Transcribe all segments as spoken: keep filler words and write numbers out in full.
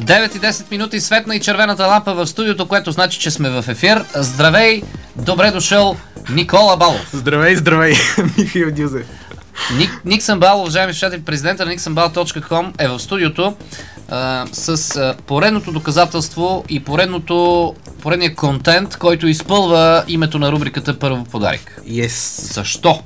девет и десет минути, светна и червената лампа в студиото, което значи, че сме в ефир. Здравей, добре дошъл Никола Балов. Здравей, здравей, Михаил Дюзев. Ник, Никсън Балов, уважаеми слушатели, президента на никсън бал точка ком е в студиото а, с а, поредното доказателство и поредното, поредния контент, който изпълва името на рубриката Първо подарик. Yes. Защо?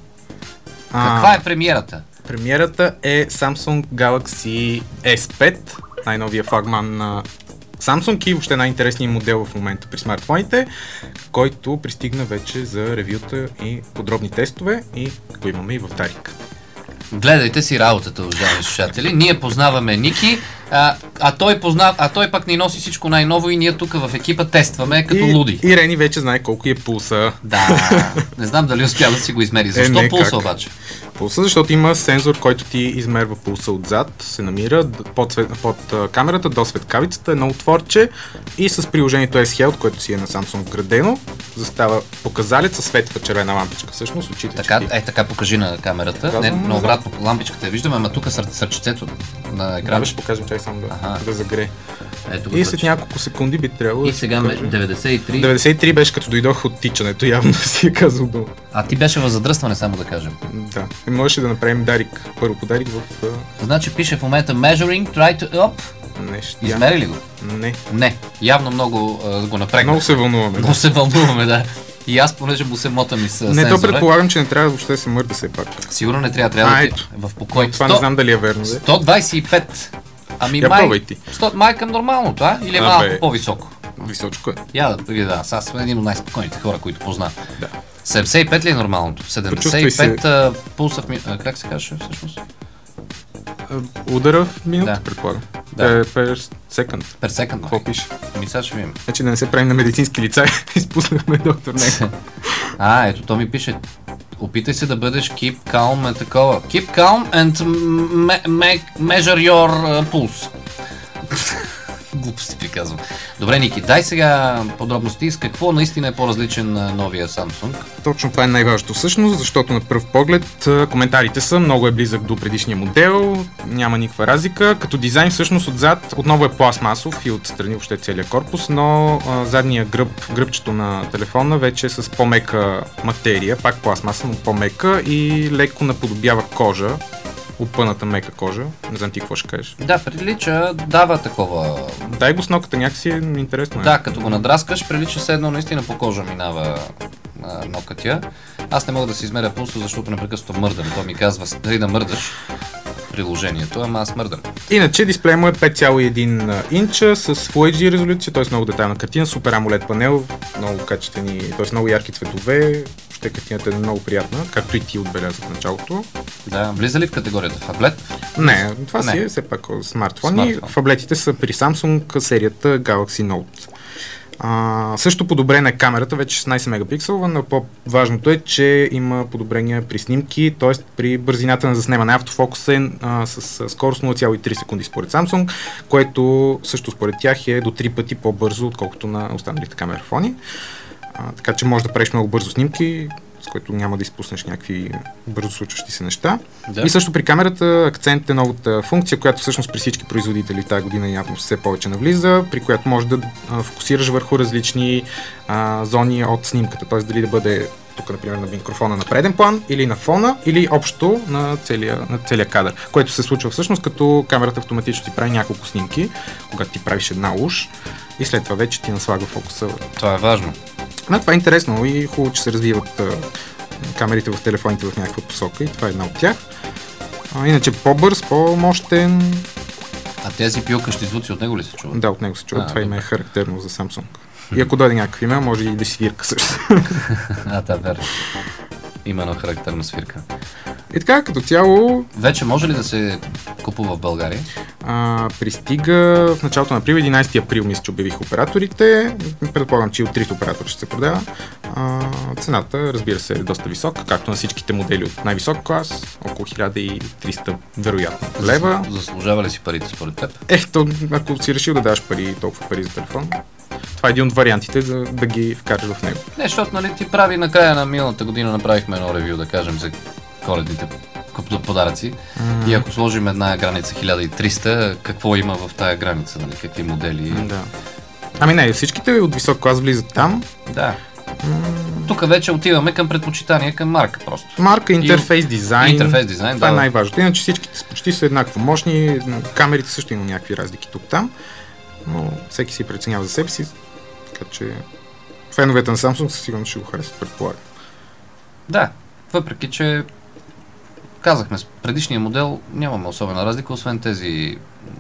А, Каква е премиерата? Премиерата е Samsung Galaxy ес пет, най-новия флагман на Samsung и въобще най-интересният модел в момента при смартфоните, който пристигна вече за ревюта и подробни тестове и го имаме и в Дарик. Гледайте си работата, уважаеми слушатели. Ние познаваме Ники, а, а, той познав, а той пък ни носи всичко най-ново и ние тук в екипа тестваме като и, луди. И Рени вече знае колко е пулса. Да, не знам дали успя да си го измери. Защо е, не, пулса как? обаче? Пулса, защото има сензор, който ти измерва пулса отзад, се намира под, свет, под камерата до светкавицата, едно отворче и с приложението S-Health, което си е на Samsung вградено, застава показалец, светва червена лампичка. Всъщност очите Така, чети. е, така покажи на камерата. Казвам, Не, назад. на обратно лампичката я виждаме, ама тук сър, сърчицето на Да, екрана. ще покажем, чай само да, Ага. да загрее. Ето го И сърчицето. след няколко секунди би трябвало И да сега се ме- покаже. деветдесет и три. деветдесет и три беше като дойдох от тичането, явно си е казал дума. А ти беше в задръстване, само да кажем. Да. И можеше да направим Дарик, първо подарик в а, Значи пише в момента measuring, try to... Оп, нещия. измери ли го? Не. Не, явно много а, го напрегна. Много се вълнуваме. Много се вълнуваме, да. И аз, понеже му се мотам и с Не, сензора. то предполагам, че не трябва въобще да се мърда все пак. Сигурно не трябва, трябва А, да ти ето. в покой. Това не знам дали е верно. Де. сто двадесет и пет. Ами Я май... пробвай ти. сто, май към нормалното, а? Или е А, малко бе. по-високо? Височко е. Я да видя, да. Аз съм един от най-спокойните хора, които познавам. Да. седемдесет и пет ли е нормалното? седемдесет и пет а, пулса в ми... а, как се казваше всъщност? А, Удара в минута, Да. предполагам. Да. Да. Per second. Per second. Какво пише? Ами сега ще видим. Значи да не се правим на медицински лица, изпуснахме доктор Ненко. А, ето то ми пише. Опитай се да бъдеш keep calm and такова. Keep calm and me- me- measure your uh, pulse. Глупости ви казвам. Добре, Ники, дай сега подробности с какво наистина е по-различен а, новия Samsung. Точно това е най-важното всъщност, защото на пръв поглед а, коментарите са много е близък до предишния модел, няма никаква разлика. Като дизайн всъщност отзад отново е пластмасов и отстрани въобще целият корпус, но а, задния гръб, гръбчето на телефона вече е с по-мека материя, пак пластмаса, но по-мека и леко наподобява кожа, опъната мека кожа. Не знам ти какво ще кажеш. Да, прилича, дава такова. Дай го с ноката, някакси е интересно. Е. Да, като го надраскаш, прилича се едно наистина по кожа минава а, нокътя. Аз не мога да си измеря пулса, защото непрекъснато мърдам. То ми казва дали да мърдаш приложението, ама аз мърдам. Иначе дисплея му е пет цяло и един инча с Full ейч ди резолюция, т.е. много детайлна картина, супер AMOLED панел, много качествени, т.е. много ярки цветове, въобще картината е много приятна, както и ти отбелязах в началото. Да, влиза ли в категорията фаблет? Не, това Не. си е все пак смартфони. Смартфон. Фаблетите са при Samsung серията Galaxy Note. А, също подобрена е камерата, вече шестнадесет мегапикселова, но по-важното е, че има подобрения при снимки, т.е. при бързината на заснемане. Автофокус е а, с скорост нула цяло и три секунди според Samsung, което също според тях е до три пъти по-бързо, отколкото на останалите камерафони. А, така че можеш да правиш много бързо снимки, с което няма да изпуснеш някакви бързо случващи се неща. Да. И също при камерата акцент е новата функция, която всъщност при всички производители тази година явно все повече навлиза, при която можеш да а, фокусираш върху различни а, зони от снимката. Т.е. дали да бъде тук, например, на микрофона на преден план, или на фона, или общо на целия, на целия кадър, което се случва всъщност, като камерата автоматично ти прави няколко снимки, когато ти правиш една уж и след това вече ти наслага фокуса. Това е важно. Но това е интересно и хубаво, че се развиват а, камерите в телефоните в някаква посока и това е една от тях. А, иначе по-бърз, по-мощен. А тези пилкащи звуци от него ли се чуват? Да, от него се чува. А, Това име е добре. характерно за Samsung. И ако дойде някакъв имейл, може и да свирка също. А, да, верно. Има едно характерна свирка. И така, като цяло, Вече може ли да се купува в България? а, пристига в началото на април, единадесети април, мисля, че обявих операторите. Предполагам, че и от трите оператора ще се продава. А, цената, разбира се, е доста висока, както на всичките модели от най-висок клас, около хиляда и триста вероятно лева. Заслужава ли си парите според теб? Ето, ако си решил да даваш пари, толкова пари за телефон, това е един от вариантите за да ги вкараш в него. Не, защото нали ти прави накрая на миналата година направихме едно ревю, да кажем, за коледните купят подаръци. Mm-hmm. И ако сложим една граница хиляда и триста, какво има в тая граница? Нали? Какви модели? Да. Ами не, всичките от висок клас влизат там. Да. Mm. Тук вече отиваме към предпочитания, към марка просто. Марка, интерфейс, дизайн. Интерфейс, дизайн, това да. е най-важното. Иначе всичките почти са еднакво мощни. Камерите също има някакви разлики тук-там. Но всеки си преценява за себе си. Така че феновете на Samsung със сигурност ще го харесат, предполагам. Да, въпреки че казахме, с предишния модел нямаме особена разлика, освен тези...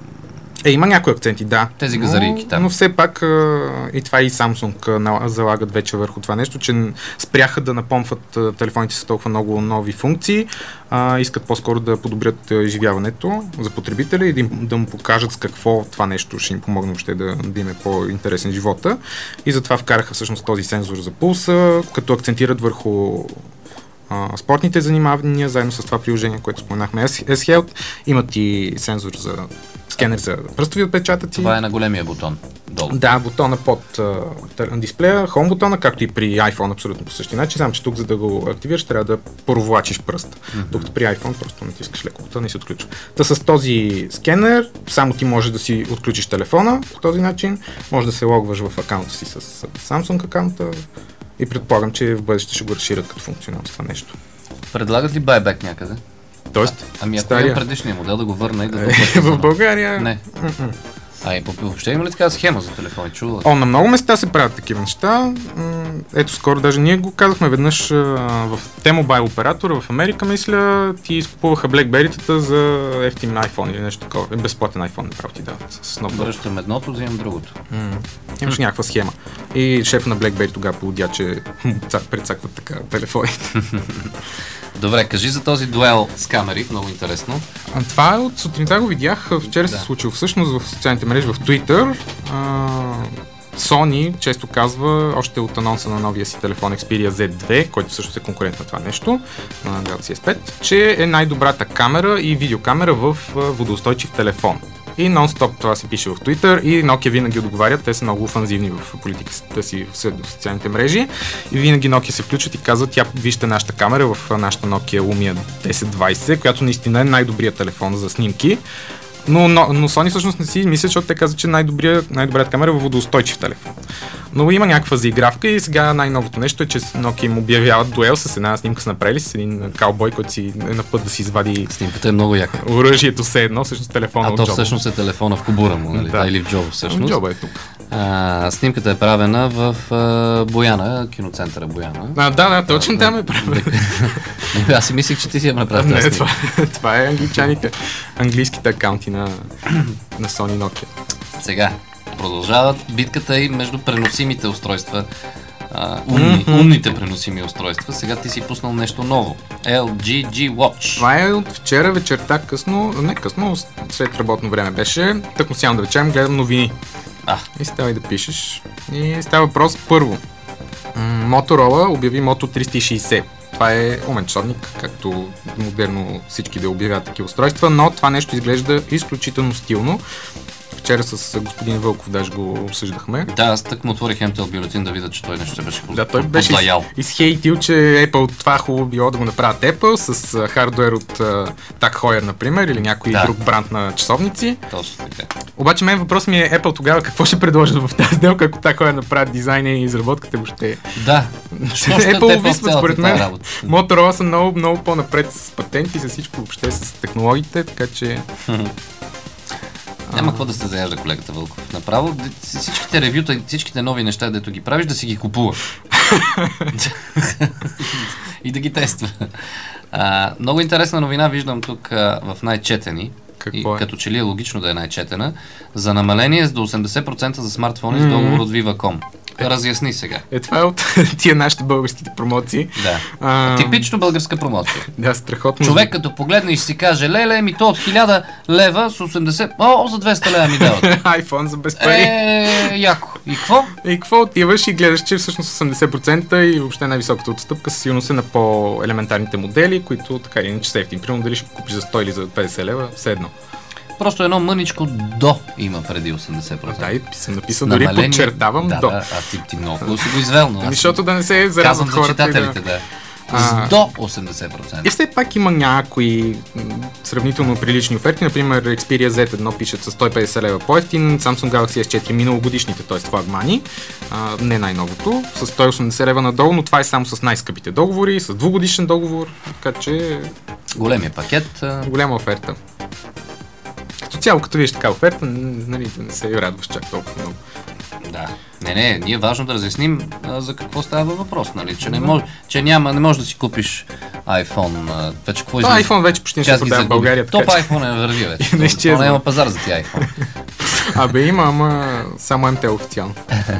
Е, има някои акценти, да. Тези газарийки там. Но все пак и това и Samsung залагат вече върху това нещо, че спряха да напомпват телефоните с толкова много нови функции, а, искат по-скоро да подобрят изживяването за потребителя и да, им, да му покажат с какво това нещо ще им помогне въобще да, да им е по-интересен живота. И затова вкараха всъщност този сензор за пулса, като акцентират върху Uh, спортните занимания, заедно с това приложение, което споменахме, S-Health. Имат и сензор за скенер за пръстови отпечатъци. Това е на големия бутон. Долу. Да, бутона под uh, дисплея, Home бутона, както и при iPhone абсолютно по същия начин, само че тук за да го активираш трябва да провлачиш пръст. Mm-hmm. Докато при iPhone просто натискаш леко бутона и се отключва. Та с този скенер само ти може да си отключиш телефона по този начин, може да се логваш в акаунта си с Samsung акаунта. И предполагам, че в бъдеще ще го разширят като функционалност това нещо. Предлагат ли байбек някъде? Тоест? А, ами ако стария... има предишния модел да го върна и да го е, в България? Не. Mm-mm. А и въобще има ли такава схема за телефони? Чува? О, на много места се правят такива неща. Ето скоро даже ние го казахме веднъж в T-Mobile оператора в Америка, мисля, ти изкупуваха BlackBerry-тата за ефтин iPhone или нещо такова. Безплатен iPhone направо ти дават с нов. Връщам едното, взимам другото. Mm. Имаш някаква схема. И шеф на BlackBerry тогава поводя, че прецакват така телефоните. Добре, кажи за този дуел с камери, много интересно. А, това от сутринта го видях, вчера да. се случило всъщност в социалните мрежи, в Twitter. А, Sony често казва, още от анонса на новия си телефон Xperia зет две, който всъщност е конкурент на това нещо, на Galaxy ес пет, че е най-добрата камера и видеокамера в водоустойчив телефон. И нон-стоп това се пише в Twitter и Nokia винаги отговарят, те са много офанзивни в политиката си в социалните мрежи и винаги Nokia се включват и казват, тя вижте нашата камера в нашата Nokia Lumia десет двайсет, която наистина е най-добрият телефон за снимки. Но, но, но Sony всъщност не си мисля, защото те казват, че най-добрият, най-добрият камера е във водоустойчив телефон. Но има някаква заигравка и сега най-новото нещо е, че Nokia им обявяват дуел с една снимка, са направили с един каубой, който си е на път да си извади. Снимката е много яка. Оръжието все едно, всъщност телефона а от то джоба. Всъщност е телефона в кобура му, нали? Да. Или в джоба всъщност. В джоба е тук. А, снимката е правена в а, Бояна, киноцентъра Бояна. А, да, да, точно там е правена. Аз си мислих, че ти си я направил. Не, това, това е англичаните, английските акаунти на, на Sony Nokia. Сега, продължават битката и между преносимите устройства, а, умни, mm-hmm. умните преносими устройства. Сега ти си пуснал нещо ново. ел джи G Watch. Това е от вчера вечерта, късно, не късно, след работно време беше. Тъкмо сядам да вечерям, гледам новини. А. И ставай да пишеш. И става въпрос първо. Motorola обяви Moto триста и шейсет. Това е умен часовник, както модерно всички да обявяват такива устройства, но това нещо изглежда изключително стилно. Вчера с господин Вълков даже го обсъждахме. Да, аз так му отворих ем tel бюлетин да видя, че той нещо се беше позаял. Да, той беше из, изхейтил, че Apple това хубаво било да го направят Apple с uh, хардуер от uh, Так Heuer, например, или някой да. друг бранд на часовници. Точно така. Обаче мен въпрос ми е Apple тогава какво ще предложат в тази сделка, ако Так Heuer направят дизайна и изработката въобще. Да. Apple увисват според мен. Motorola са много, много по-напред с патенти, с всичко въобще, с технологиите, така че... Няма какво да се заяжда колегата Вълков. Направо всичките ревюта, всичките нови неща, дето ги правиш, да си ги купува. И да ги тества. А, много интересна новина виждам тук а, в най-четени. Какво и, е? като че ли е логично да е най-четена. За намаление с до осемдесет процента за смартфони mm-hmm. с договор от Viva точка com. Разясни сега. Е, това е от тия нашите българските промоции. Да. А... Типично българска промоция. Да, страхотно. Човек като погледне и си каже, леле, ми то от хиляда лева с осемдесет... О, за двеста лева ми дават. iPhone за без пари. Е, яко. И какво? И какво отиваш и гледаш, че всъщност осемдесет процента и въобще най-високата отстъпка със сигурност е на по-елементарните модели, които така или иначе са ефтини. Примерно дали ще купиш за сто или за петдесет лева, все едно. Просто едно мъничко до има преди осемдесет процента. Да, и съм написал, дори подчертавам да, до. Да, а ти, ти много си го извел, но аз... Защото да не се заразят хората. Казвам за читателите, да. С до осемдесет процента. И все пак има някои м, сравнително прилични оферти. Например, Xperia зет едно пишат с сто и петдесет лева по-евтин, Samsung Galaxy ес четири миналогодишните, т.е. флагмани, а, не най-новото, с сто и осемдесет лева надолу, но това е само с най-скъпите договори, с двугодишен договор, така че Големия пакет. а, голяма оферта. Като цяло, като видиш така оферта, н- нали, да не се радваш чак толкова много. Да. Не, не, ние е важно да разясним а, за какво става въпрос, нали? Че, не може, че няма, не можеш да си купиш iPhone. А, вече какво То излиза? iPhone вече почти не Че се аз ги продава в загубих. България. Топ Така, че... iPhone не върви вече. Не изчезва. То няма пазар за тия iPhone. Абе има, ама само ем те официално.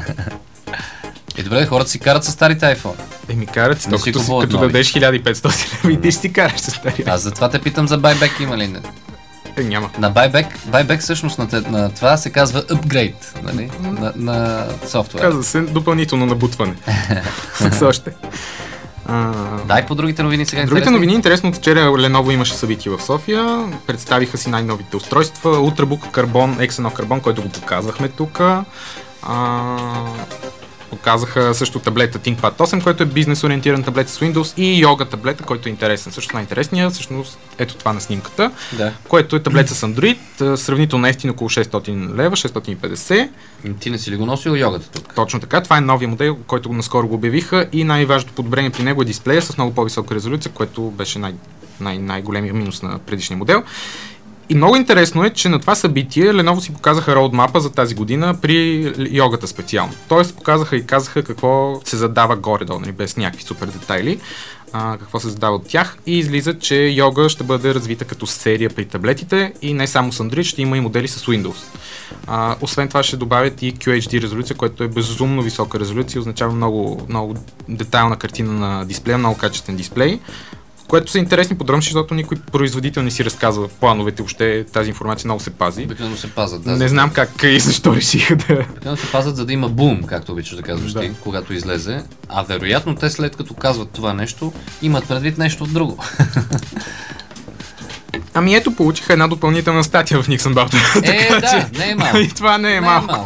И добре, хората си карат с старите iPhone. Еми карат си, Не то си като, си, купуват като нови. дадеш хиляда и петстотин лева и ти ще си караш с стария. Аз затова те питам за байбек има ли не? Е, няма. На байбек, байбек всъщност на, те- на това се казва апгрейд, нали? На, на софтуер. Казва се допълнително набутване. С още. А, Дай по другите новини сега. Другите интересни. новини, интересно, вчера Lenovo имаше събитие в София, представиха си най-новите устройства, Ultrabook Carbon, екс едно Carbon, който го показвахме тук. А, показаха също таблета ThinkPad осем, който е бизнес ориентиран таблет с Windows, и Yoga таблета, който е интересен. Също най-интересният, всъщност ето това на снимката, Да. което е таблет с Android, сравнително ефтин, около шестстотин лева, шестстотин и петдесет. Ти не си ли го носил йогата тук? Точно така, това е новия модел, който наскоро го обявиха, и най-важното подобрение при него е дисплея с много по-висока резолюция, което беше най- най- най-големия минус на предишния модел. И много интересно е, че на това събитие Lenovo си показаха роудмапа за тази година при йогата специално. Тоест показаха и казаха какво се задава горе-долу, нали, без някакви супер детайли, а, какво се задава от тях, и излиза, че йога ще бъде развита като серия при таблетите и не само с Android, ще има и модели с Windows. А, освен това ще добавят и кю ейч ди резолюция, което е безумно висока резолюция, означава много, много детайлна картина на дисплея, много качествен дисплей, което са интересни подробности, защото никой производител не си разказва плановете, въобще тази информация много се пази. Обикновено се пазят. Да, Не знам как и защо решиха да... Обикновено се пазят, за да има бум, както обичаш да казваш Да. ти, когато излезе. А вероятно те след като казват това нещо, имат предвид нещо друго. Ами ето, получиха една допълнителна статия в Nixon About. Е, да, не е малко. И това не е Не малко.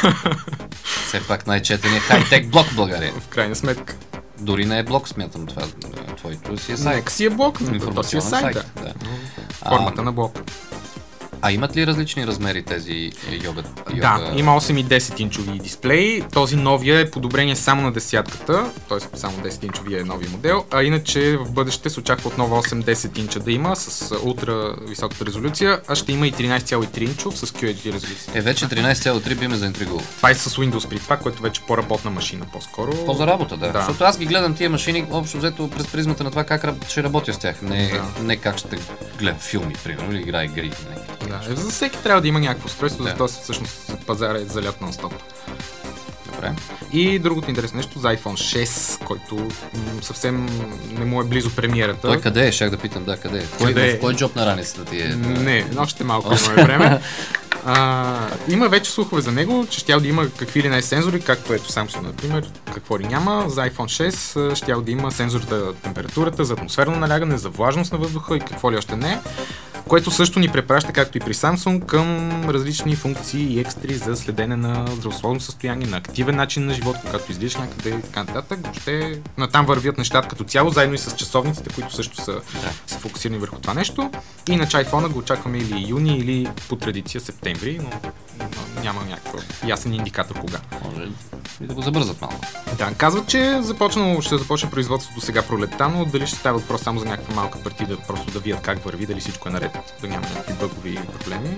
Все пак най-четения хай-тек блок в България. В крайна сметка. Дори не е блок, смятам това. Твоето си е сайт. Нека си е блок, но то си е Информационен сайт, сайт. да. Да. Формата А, на блок. А имат ли различни размери тези йога? Да, йога... има осем и десет инчови дисплеи. Този новия е подобрение само на десятката, т.е. само десет инчовия е новия модел, а иначе в бъдеще се очаква отново осем-десет инча да има с ултра високата резолюция, а ще има и тринайсет цяло и три инчов с кю ейч ди резолюция. Е, вече тринайсет цяло и три би ме заинтригувал. Това е с Windows при това, което вече по-работна машина по-скоро. По-за работа, да. Да. Защото аз ги гледам тия машини, общо взето през призмата на това как раб- ще работя с тях. Не, Да. не как ще гледам филми, примерно, или играя игри. Не. Да, е, за всеки трябва да има някакво устройство, Да. затова всъщност пазара е залят на стоп. Добре. И другото интересно нещо за iPhone шест, който м- съвсем не му е близо премиерата. Той къде е? Щях да питам, да, къде е? Кой, Къде в е? кой джоб на раницата ти е? Не, още малко Още. имаме време. А, има вече слухове за него, че щял да има какви ли не сензори, както ето Samsung, например, какво ли няма. За iPhone шест а, щял да има сензор за температурата, за атмосферно налягане, за влажност на въздуха и какво ли още не. Което също ни препраща, както и при Samsung, към различни функции и екстри за следене на здравословно състояние, на активен начин на живот, когато излизаш някъде и така нататък. Въобще натам вървят нещата като цяло, заедно и с часовниците, които също са, са фокусирани върху това нещо. Иначе iPhone го очакваме или юни, или по традиция септември, но, но няма някакъв ясен индикатор кога. Може и да го забързат малко. Да, казват, че започнало, ще започне производството сега пролетта, но дали ще става въпрос само за някаква малка партия, да просто да видят как върви, дали всичко е наред, да няма някакви бъгови проблеми.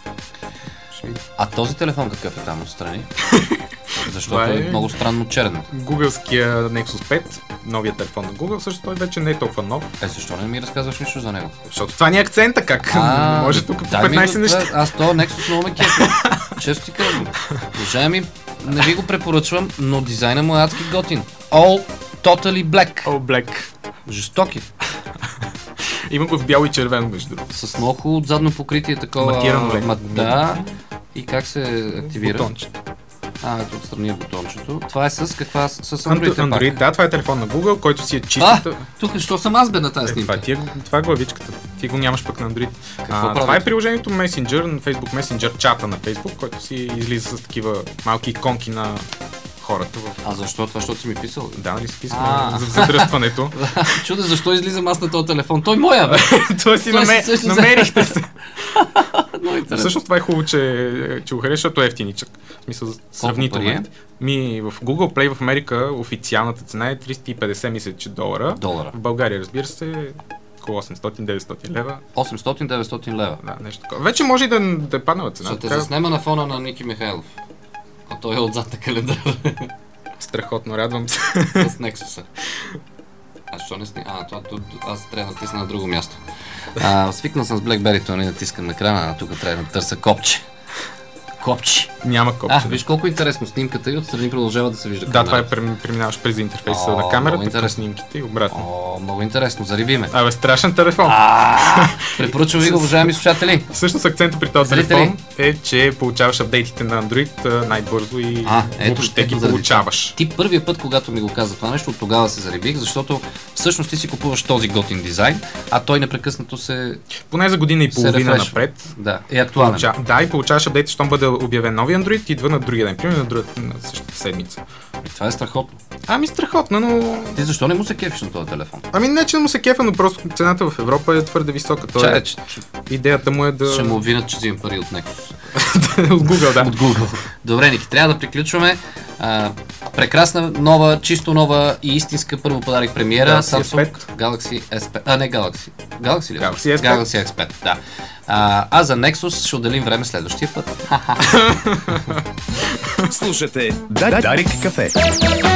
Ще видим. А този телефон какъв е там отстрани? Защото Това е... е- много странно черен. Google-ския Nexus пет, новият телефон на Google, също той вече не е толкова нов, Е, защо не ми разказваш нищо за него? защото това ни е акцента, как? А, Може тук по дай ми петнайсет го неща. това. Аз то Nexus много ме кефи. Често ти казвам. Уважаеми, не ви го препоръчвам, но дизайна му е адски готин. All totally black. All Black. Жестоки. Има го в бяло и червено, между другото. С много хубаво задно покритие, такова. Матирано леко. ма- Да. И как се активира? Бутонче. А, ето отстрани е бутончето. Това е с каква? С с Android, Android, Android. Android, да, това е телефон на Google, който си е А, чистата... тук що съм аз бе на тази Е, това, снимка? ти е, това е главичката. Ти го нямаш пък на Android. Какво А, прави? това е приложението Messenger, на Facebook Messenger, чата на Facebook, който си излиза с такива малки иконки на хората. В... А защо? Това, защото си ми писал? Да, нали си писал А. за задръстването. Чудо, защо излизам аз на този телефон? Той моя, бе! Той си Той наме... си също намерихте се. Много интересно. Всъщност това е хубаво, че, че го харесва, защото е ефтиничък. В смисъл, сравнително. пари е? Ми, в Google Play в Америка официалната цена е триста и петдесет, мисля, че долара. Долара. В България, разбира се, около осемстотин до деветстотин лева. осемстотин до деветстотин лева. Да, нещо такова. Вече може и да, да е паднала цена. Ще те Трябва- заснема на фона на Ники Михайлов. А той е отзад на календара. Страхотно, радвам се. С Nexus. А що не сни? А, това, това, аз трябва да натисна на друго място. А, свикнал съм с BlackBerry, не натискам на екрана, а тук трябва да търся копче. Копче. Няма копче. А, виж колко интересно снимката и отстрани продължава да се вижда Да, това е камерата. прем- преминаваш през интерфейса О, на много камерата, към интересно. снимките и обратно. О, много интересно, зариби ме. Абе, страшен телефон. А, препоръчвам ви го, уважаеми слушатели. Всъщност акцента при този Зрители. телефон е, че получаваш апдейтите на Android а, най-бързо и А, ето, въобще ето ги заради получаваш. Ти първият път, когато ми го каза това нещо, от тогава се зарибих, защото всъщност ти си купуваш този готин дизайн, а той непрекъснато се... Поне за година и Се половина рефрешва. напред. Да, е актуален. Получа... Да, и получаваш апдейт, щом бъде обявен нови Android, идва на другия ден, примерно на, друг... на същата седмица. И това е страхотно. Ами страхотно, но... Ти защо не му се кефиш на този телефон? Ами не, че му се кефа, но просто цената в Европа е твърде висока. Той Чакай, е... че, че Идеята му е да... ще му обвинат, че взимам пари от Nexus. От Google, да. От Google. Добре, Ники, трябва да приключваме. А, прекрасна, нова, чисто нова и истинска първо подарък премиера. Galaxy Samsung S пет. Galaxy ес пет. А, не Galaxy. Galaxy ли? е? Galaxy S пет. Galaxy ес пет, да. А, а за Nexus ще отделим време следващия път. Слушате Дарик кафе.